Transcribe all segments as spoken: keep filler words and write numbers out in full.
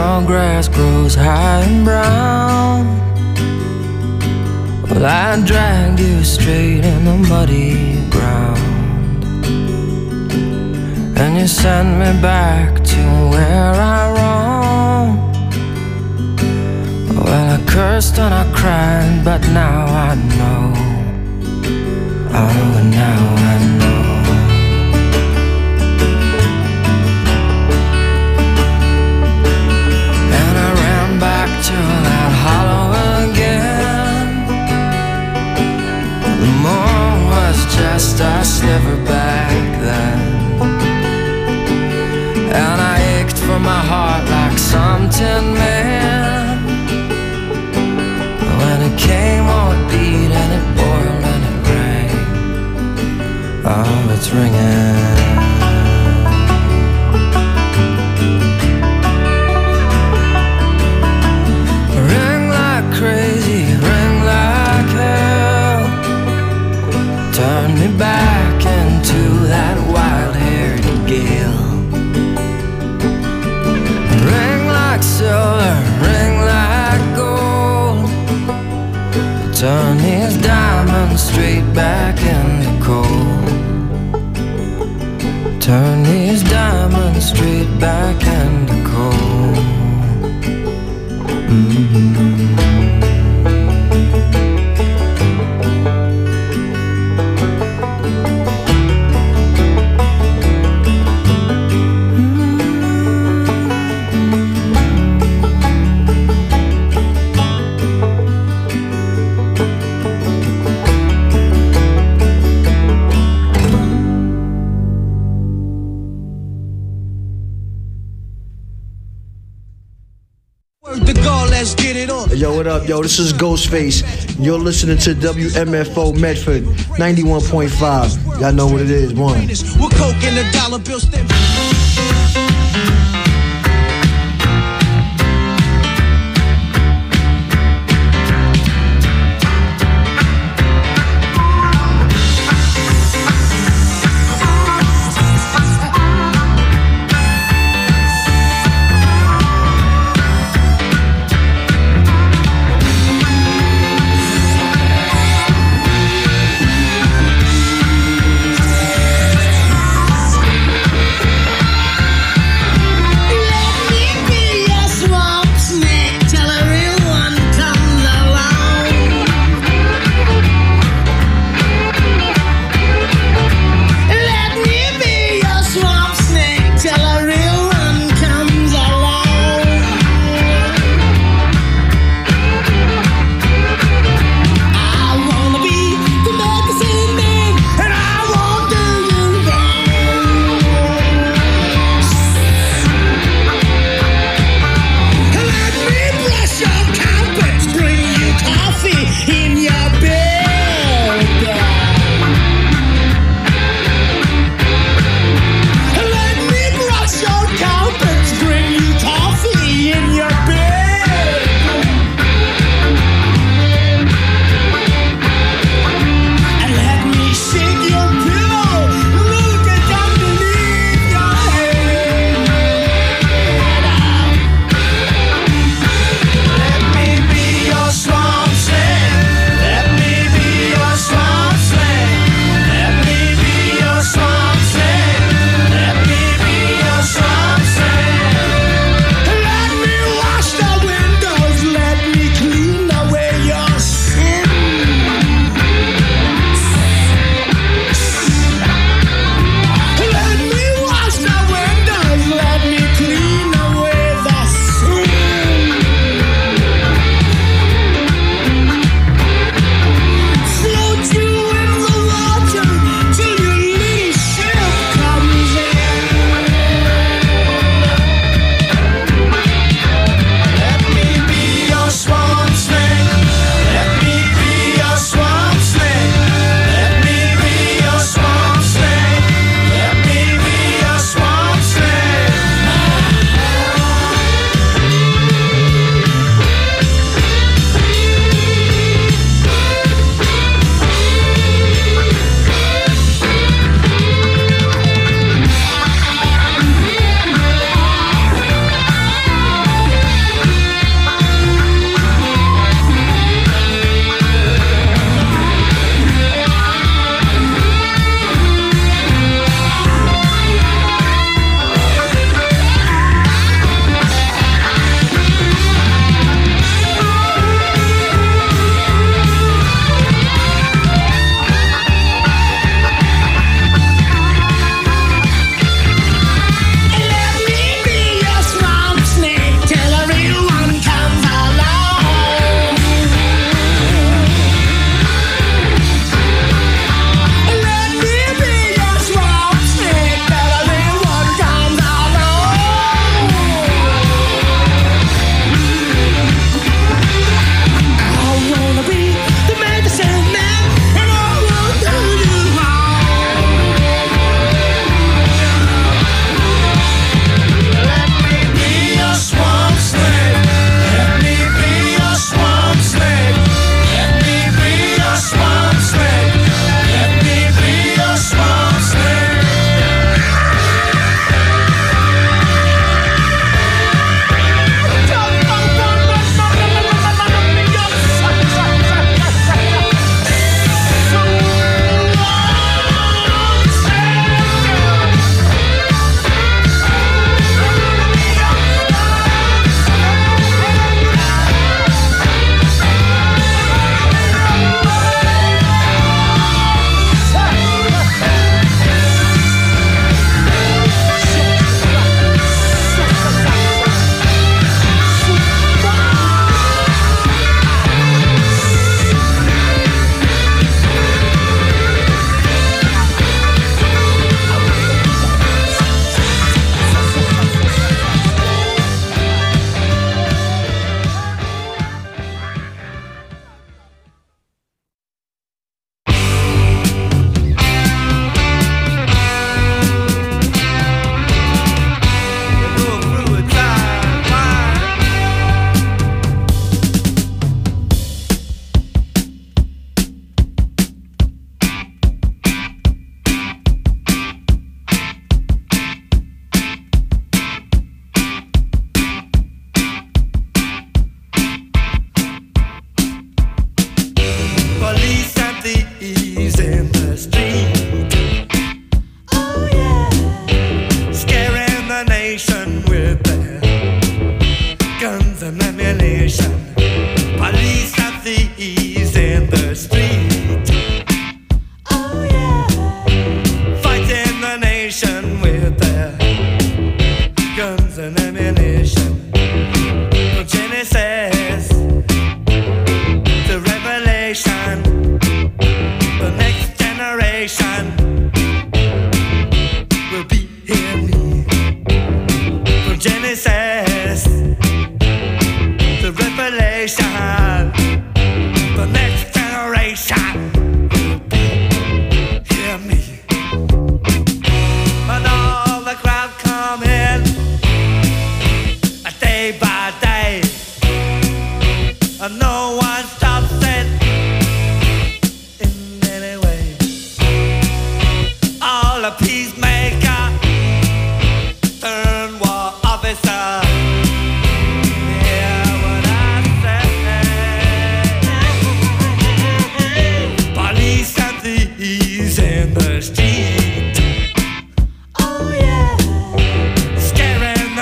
tall grass grows high and brown. Well, I dragged you straight in the muddy ground, and you sent me back to where I roamed. Well, I cursed and I cried, but now I know. Oh, now I know. And I ran back to that hollow again. The moon was just a sliver back then, and I ached for my heart like some tin man. When it came, oh, it beat and it boiled and it rang. Oh, it's ringing. Ring like crazy, ring like hell. Turn me back into that wild-haired gale. Ring like silver, ring like gold. Turn these diamonds straight back into cold. Turn these diamonds straight back into cold. Mm-hmm. Yo, what up, yo? This is Ghostface. You're listening to W M F O Medford ninety-one point five. Y'all know what it is, one. We're coke in a dollar bill stamp.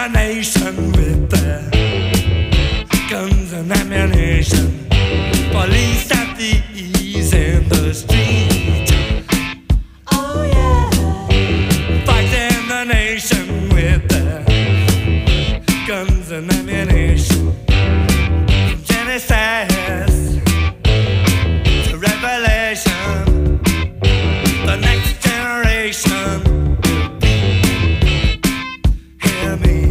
the nation with their guns and ammunition. Police and thieves in the street. Oh yeah. Fighting the nation with their guns and ammunition. From Genesis to Revelation, the next generation will be. Hear me.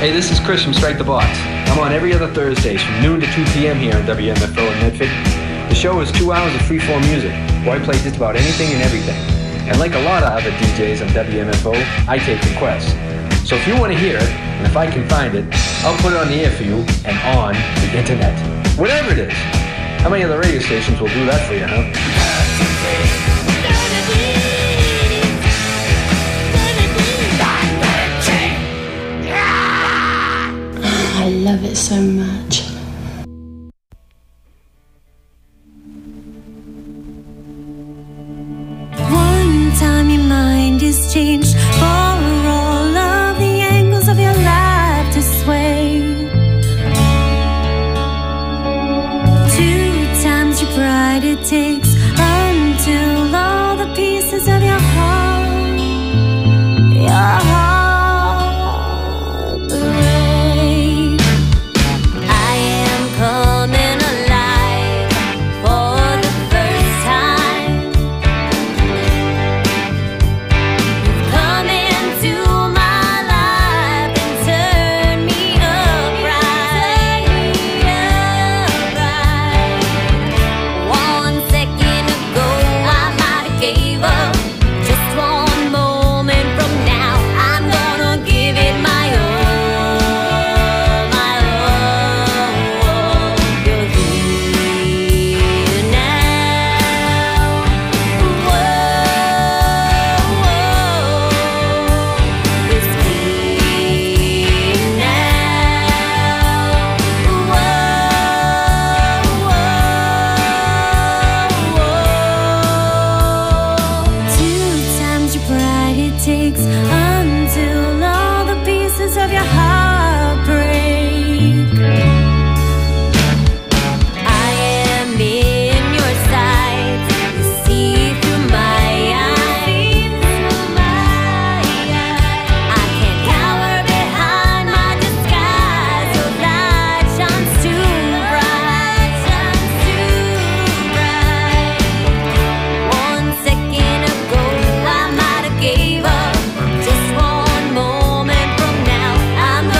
Hey, this is Chris from Strike the Box. I'm on every other Thursdays from noon to two p.m. here on W M F O in Medford. The show is two hours of free-form music, where I play just about anything and everything. And like a lot of other D Js on W M F O, I take requests. So if you want to hear it, and if I can find it, I'll put it on the air for you and on the internet. Whatever it is. How many other radio stations will do that for you, huh? I love it so much. One time your mind is changed for all of the angles of your life to sway. Two times your pride it takes until all the pieces of your heart, your heart. Gave up just one moment from now. I'm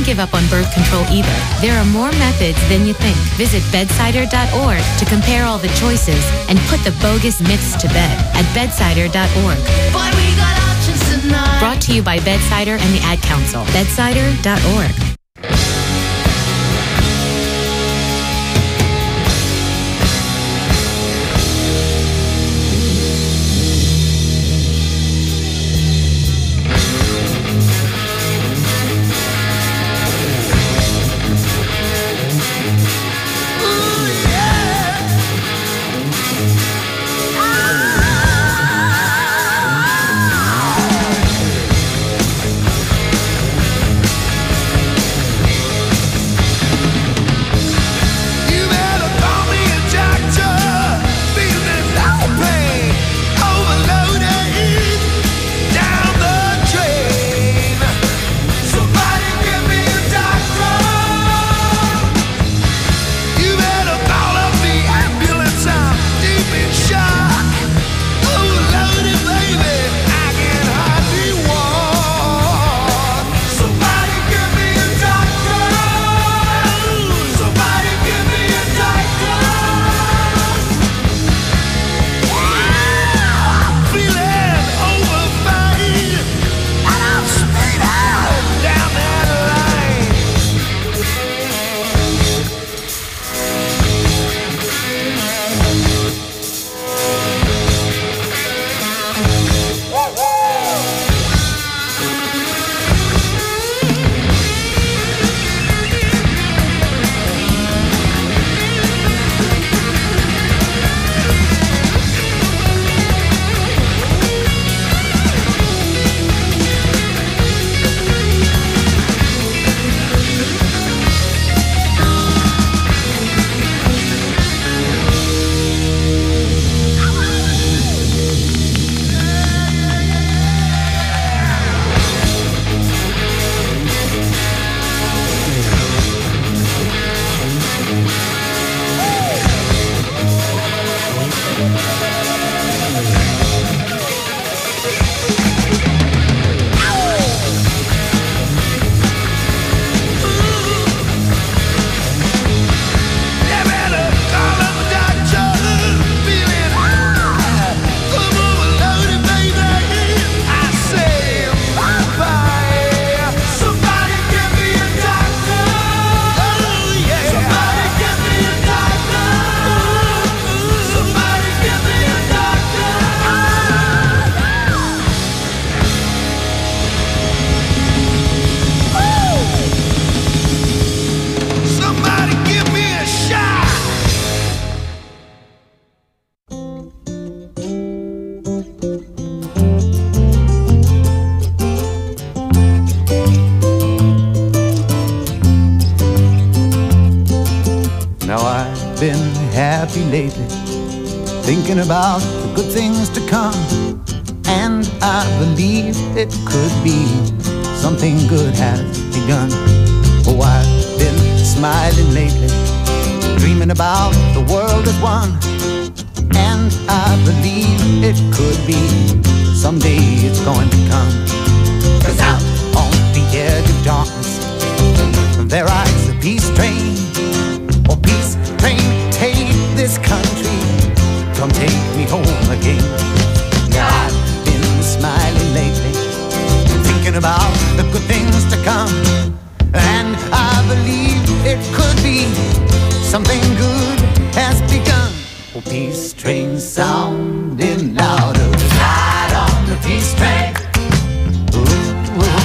give up on birth control either. There are more methods than you think. Visit bedsider dot org to compare all the choices and put the bogus myths to bed at bedsider dot org. Boy, we got options tonight. Brought to you by Bedsider and the Ad Council. bedsider dot org. been happy lately, thinking about the good things to come. And I believe it could be something good has begun. Oh, I've been smiling lately, dreaming about the world as one. And I believe it could be someday it's going to come. 'Cause out on the edge of darkness there rides a peace train. Oh, peace train, take this country, come take me home again. Now I've been smiling lately, thinking about the good things to come. And I believe it could be something good has begun. Oh, peace train sounding louder, ride on the peace train. Ooh, ooh, ooh.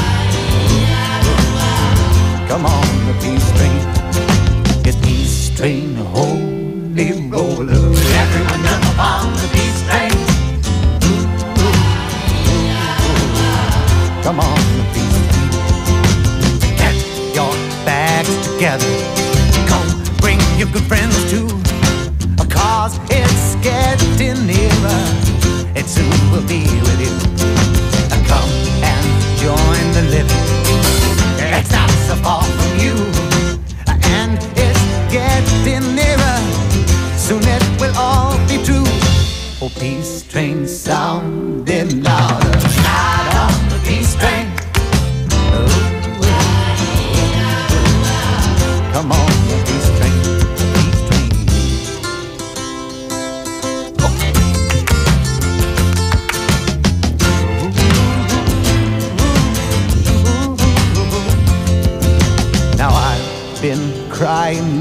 Come on, the peace train. It's peace train, holy roller. Everyone jump on the peace train. Ooh, ooh, ooh. Come on, the peace train. Get your bags together. Come, bring your good friends too. 'Cause it's getting nearer, it soon will be with you. Come and join the living, it's not so far from you. And it's getting nearer, soon it will all be true. Oh, peace train sounding louder, ride on the peace train. Oh, oh, oh.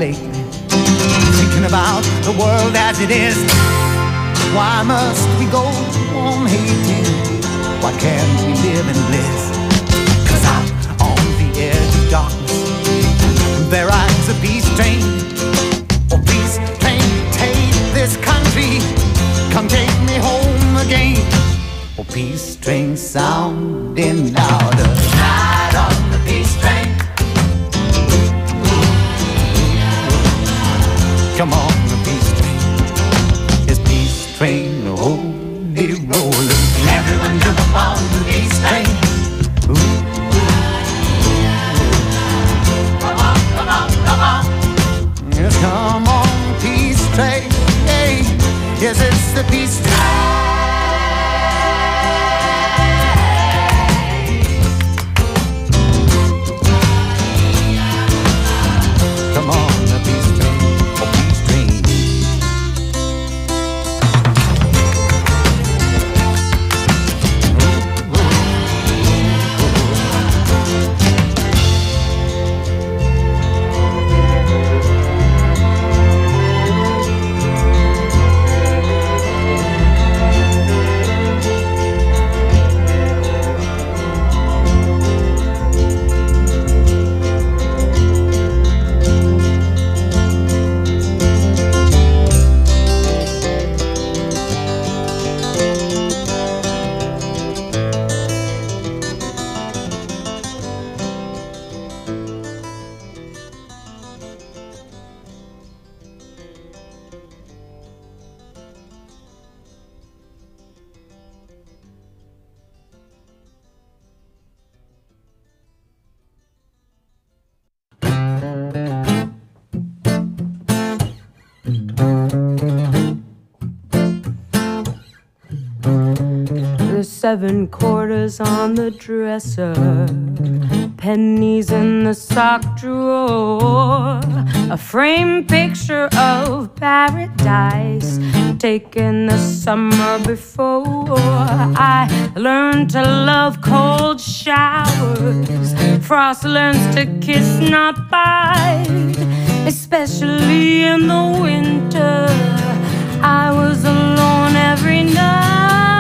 lately, thinking about the world as it is. Why must we go on hating? Why can't we live in bliss? 'Cause out on the edge of darkness there rides a peace train. Oh, peace train, take this country, come take me home again. Oh, peace train sounding louder. Ride on the peace train. Come on, the peace train. It's peace train, holy rollin'. Everyone jump up on the peace train. Ooh. Come on, come on, come on. Yes, come on, peace train. Hey, yes, it's the peace train. Come on, the peace train, oh, peace train. Seven quarters on the dresser, pennies in the sock drawer, a framed picture of paradise taken the summer before. I learned to love cold showers. Frost learns to kiss, not bite, especially in the winter. I was alone every night.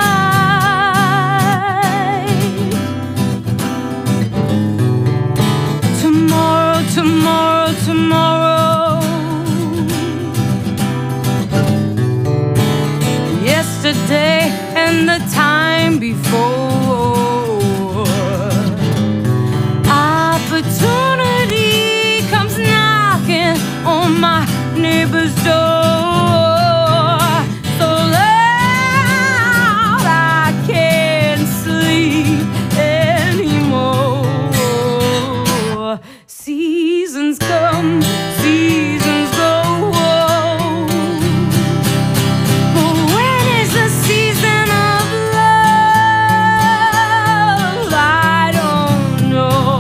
Tomorrow, tomorrow. Yesterday and the time before. Opportunity comes knocking on my neighbor's door. So loud I can't sleep anymore. Seasons come, seasons go. But when is the season of love? I don't know.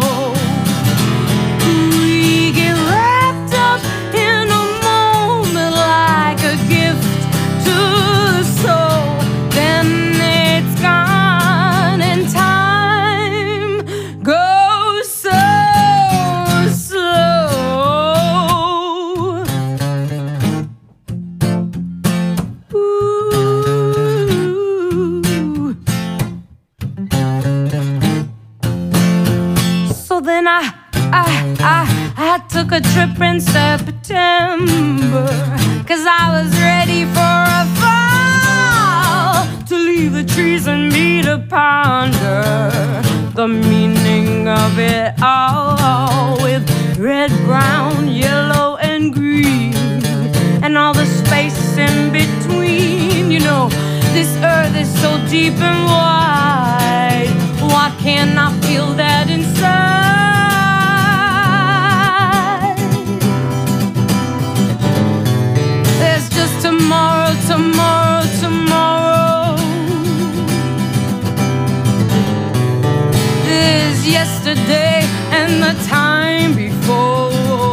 We get wrapped up in a moment like a gift to the soul. Then it's gone and time goes so slow. Ooh. So then I, I, I, I took a trip in September, 'cause I was ready for a fall, to leave the trees and me to ponder the meaning of it all, with red, brown, yellow, and green, and all the space in between. You know, this earth is so deep and wide. Why can't I feel that inside? There's just tomorrow, tomorrow, tomorrow. There's yesterday and the time before.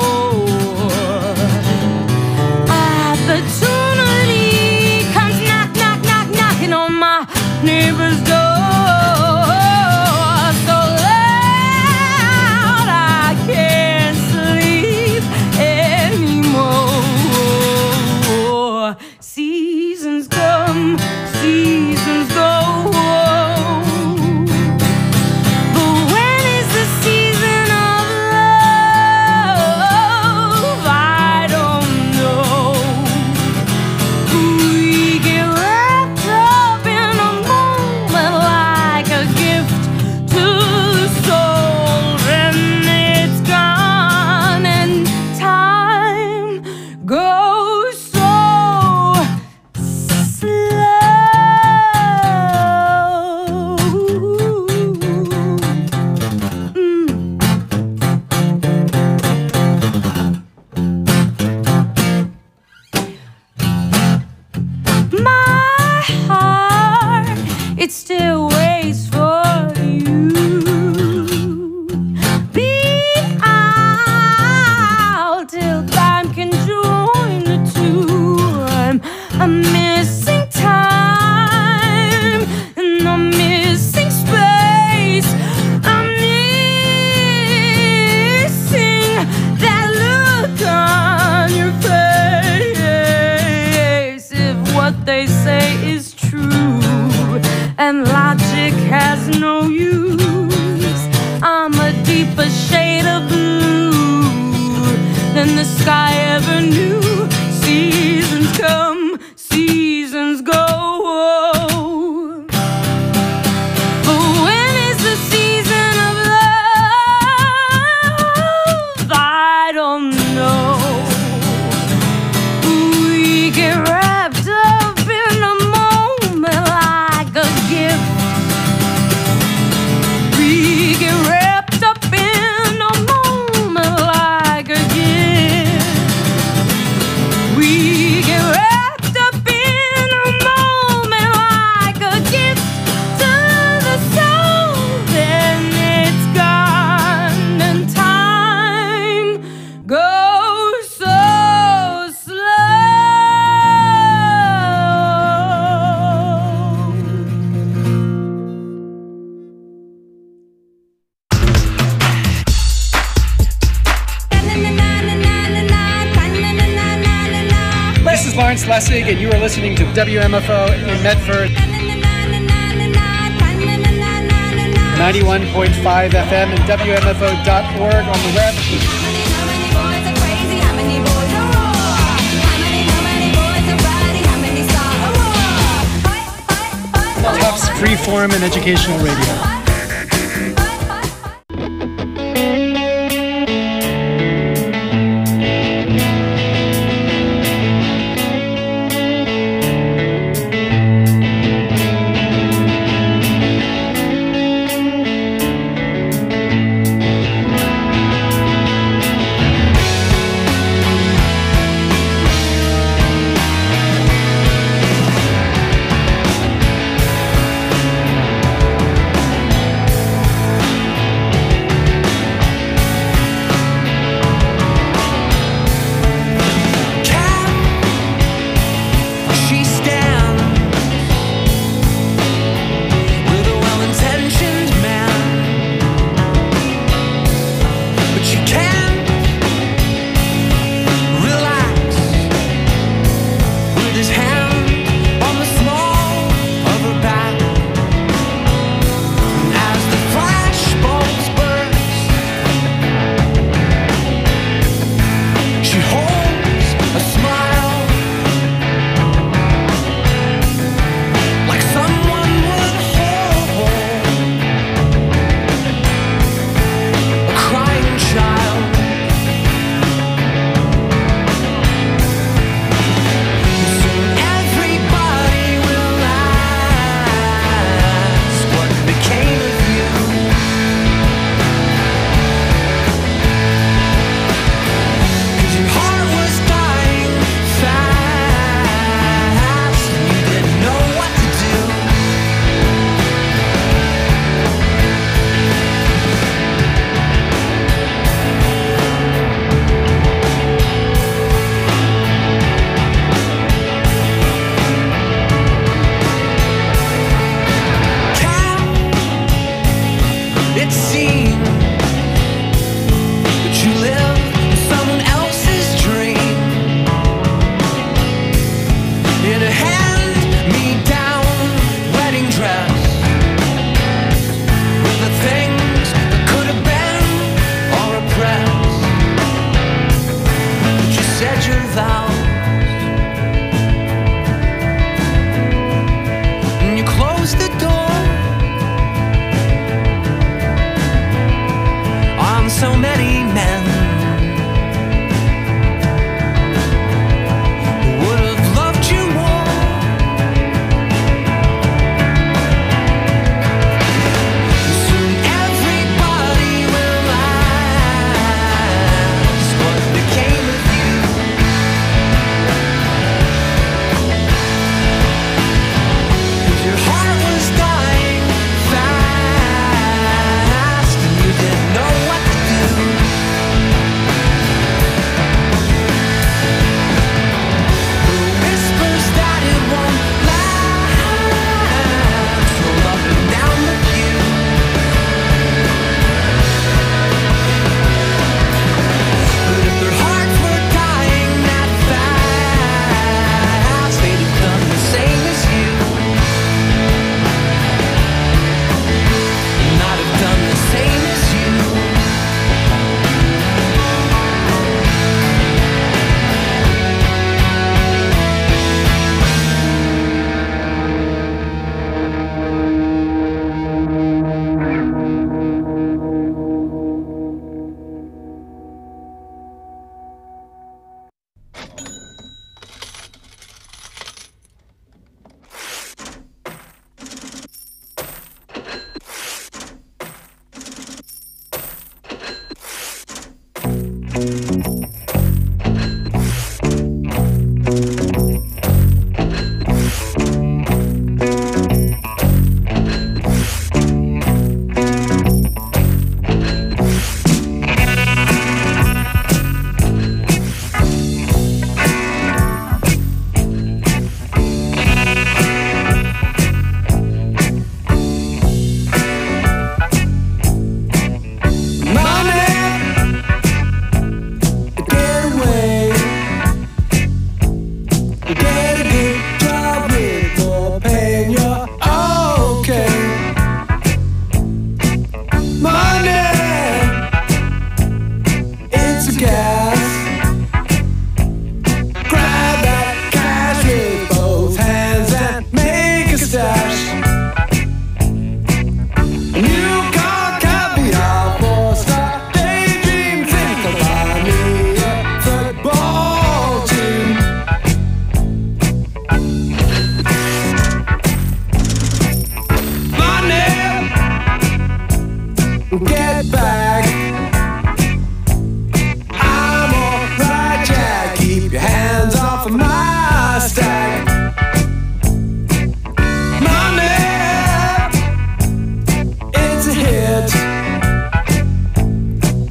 Opportunity comes knock, knock, knock, knocking on my neighbor's door. So loud I can't sleep anymore. it still waits for you. Be out till time can join the two. I'm, I'm missing time and I'm missing space. I'm missing that look on your face. If what they say is true and logic has no use, I'm a deeper shade of blue than the sky ever knew. Seasons come, seasons go. But when is the season of love? I don't know. We get wrapped up in a moment like a gift. We get wrapped up in a moment like a gift. We get wrapped up in a moment like a gift to the soul. Then it's gone and time goes so slow. This is Lawrence Lessig, and you are listening to W M F O in Medford, ninety-one point five F M and W M F O dot org on the web. Tufts Freeform and Educational Radio.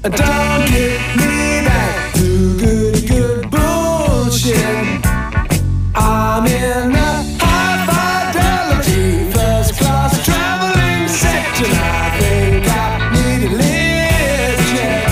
Don't give me that too good, good bullshit. I'm in the high fidelity first class traveling section. I think I need a lift jet.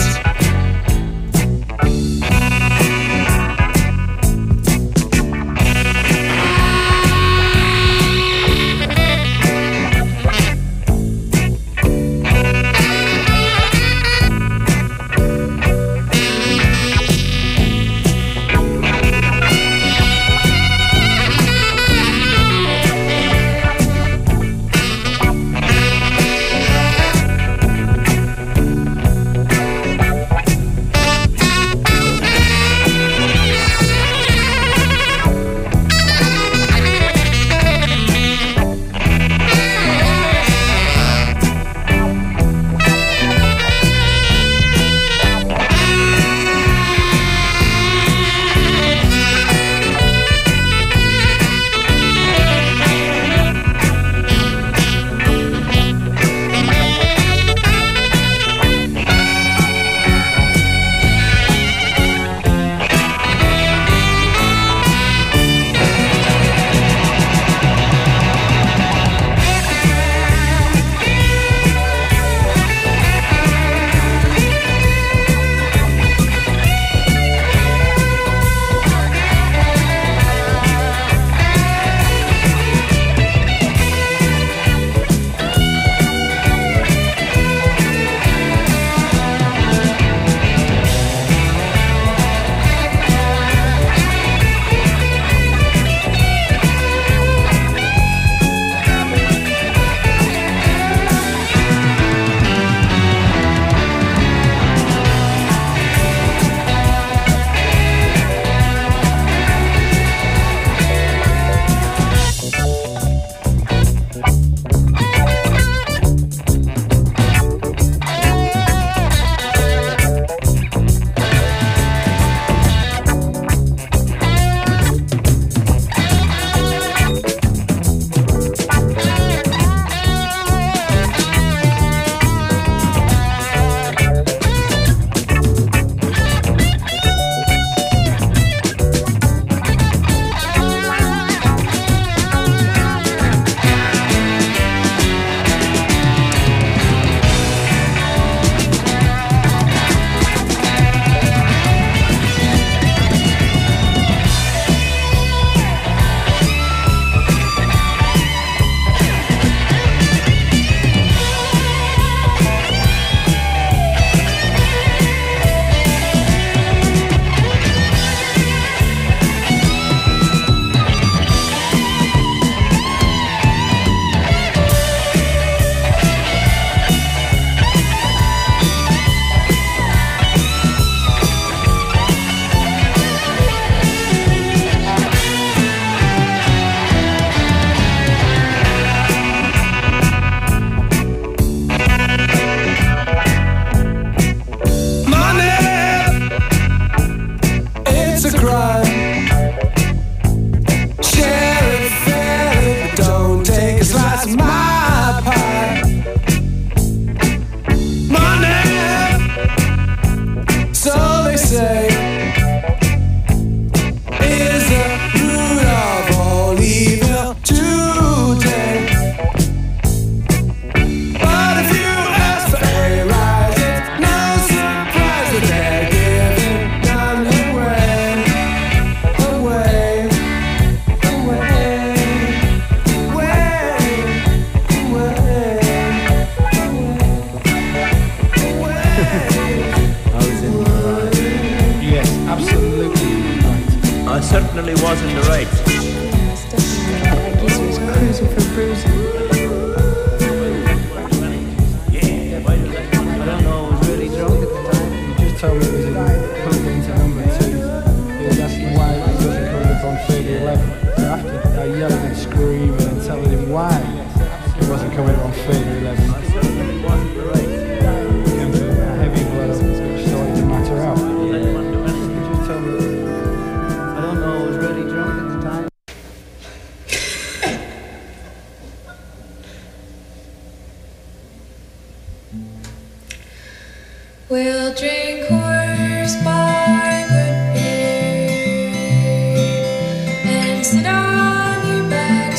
We'll drink horse by good beer and sit on your back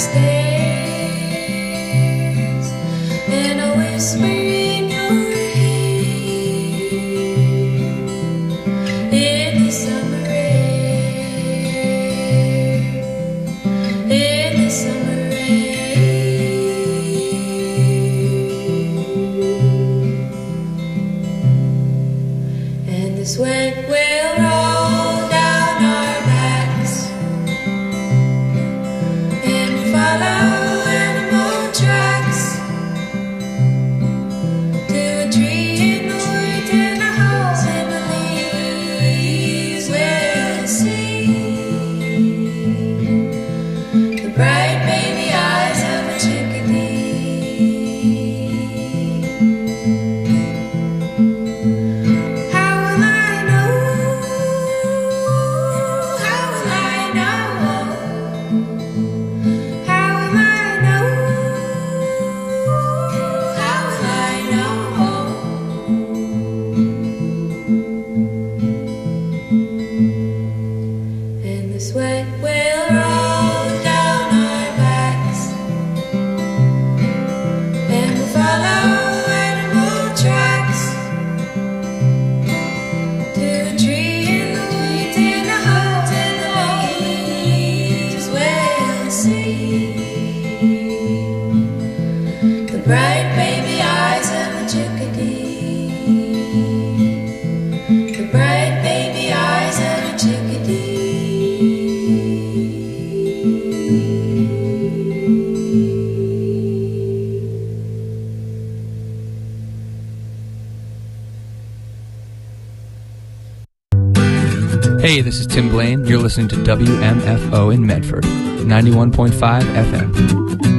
stairs, and I'll whisper in your ear in the summer air, in the summer air. And the sweat will roll down our backs, and we'll follow animal tracks to a tree in the woods and a house in the leaves. We'll see the bright baby eyes of a chickadee. How will I know? How will I know? How will I know? How will I know? And the sweat will roll down our backs, and we'll follow animal tracks to a tree in the woods and a house in the leaves. We'll see the bright baby eyes of a chickadee, the bright baby eyes of a chickadee. Hey, this is Tim Blaine. You're listening to W M F O in Medford, ninety-one point five F M.